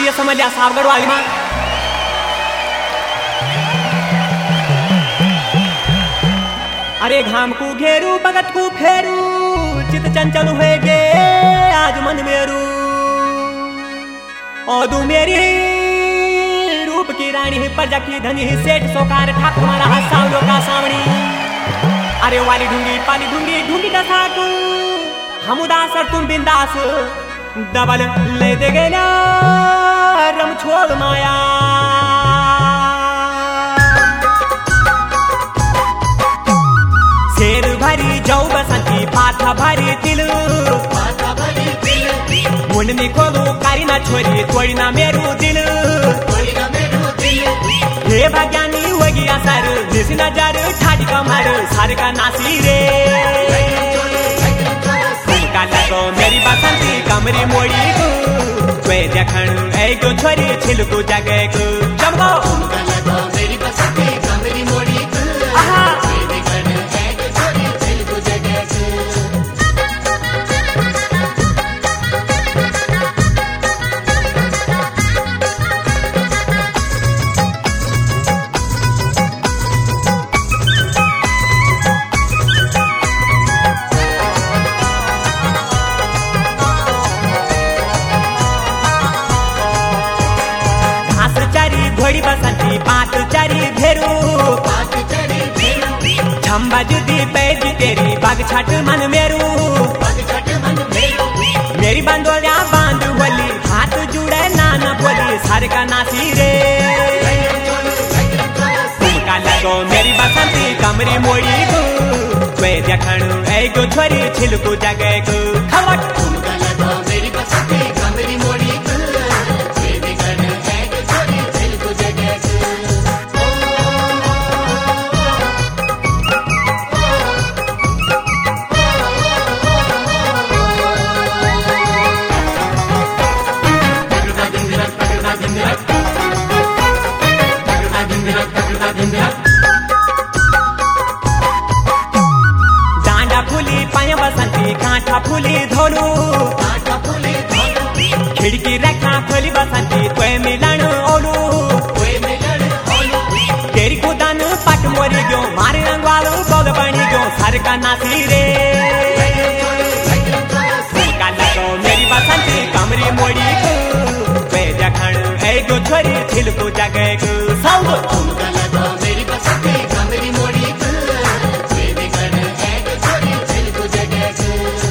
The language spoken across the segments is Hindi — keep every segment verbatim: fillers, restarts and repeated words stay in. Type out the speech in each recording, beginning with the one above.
ये समझ लिया सावगढ़ वाली माँ। अरे घाम को घेरू भगत को फेरू चित चंचल हुए गे आज मन मेरू और तू मेरी रूप की रानी प्रजा की धनी सेठ सोकार ठाकुर मारा सावलो का सावणी। अरे वाली ढूंगी पाली ढूंगी ढूंगी दसाक हम उदास और तुम बिंदास डबल ले दे गेला रम छोड़ माया। शेर भरी जाऊ बसंती पाथा भरी दिल मुंडनी खोलू कारी ना छोरी तोड़ी ना मेरू दिल हे भाग्यानी होगी असर निसी नजर ठाडी कमर सारे का नासी रे का लगो मेरी बसंती कमरी मोड़ी को वे देखण एगो छोरी छिलकू जगे को चमको लगो मेरी बसंती कमरी मोड़ी को आहा वे देखण एगो छोरी छिलकू जगे घोड़ी बसंती पात चरी भेरू झम्बा जुदी पैदी तेरी बाग छट मन मेरू मेरी बंदोलिया बांध बोली हाथ जुड़े नाना बोली सर का नासी रे तुमका लगो मेरी बसंती कमरी मोड़ी को वे देखण एगो छोरी छिलकू जगे को खवट तुमका लगो मेरी बसंती कमरी मोड़ी को वे देखण एगो छोरी छिलकू जगे डांडा फूली पाया बसंती कांठा फूली धोलू खिड़की रखा खोली बसंती कोई मिलन ओलू तेरी कुदान पट मोरी गयो मारे रंगवालो बोल बनी गयो सर का नासी रे का लगो मेरी बसंती कमरी मोड़ी को वे देखण एगो छोरी छिलकू जगे को साउंड तुमका लगो मेरी बसंती कमरी मोड़ी को वे देखण एगो छोरी छिलकू जगे को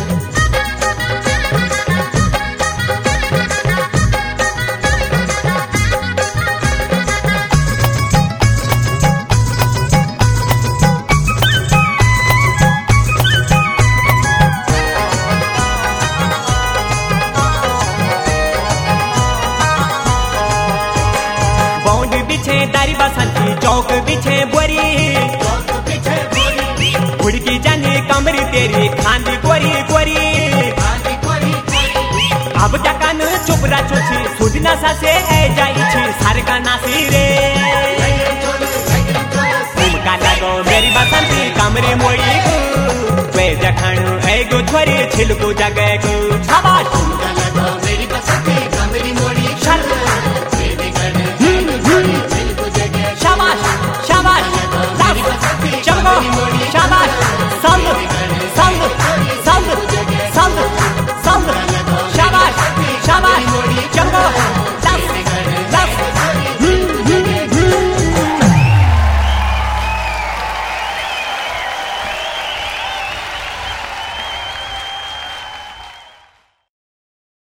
दारी बसंती चौक पीछे बोरी हुड़की जानी कमरी तेरी खांदी गोरी गोरी अब क्या कान चुपरा चोची सुधना सासे ए जाई छी सारे का नासी रे तुमका लगो मेरी बसंती कमरी मोड़ी को वे देखण एगो छोरी छिलकू जगे को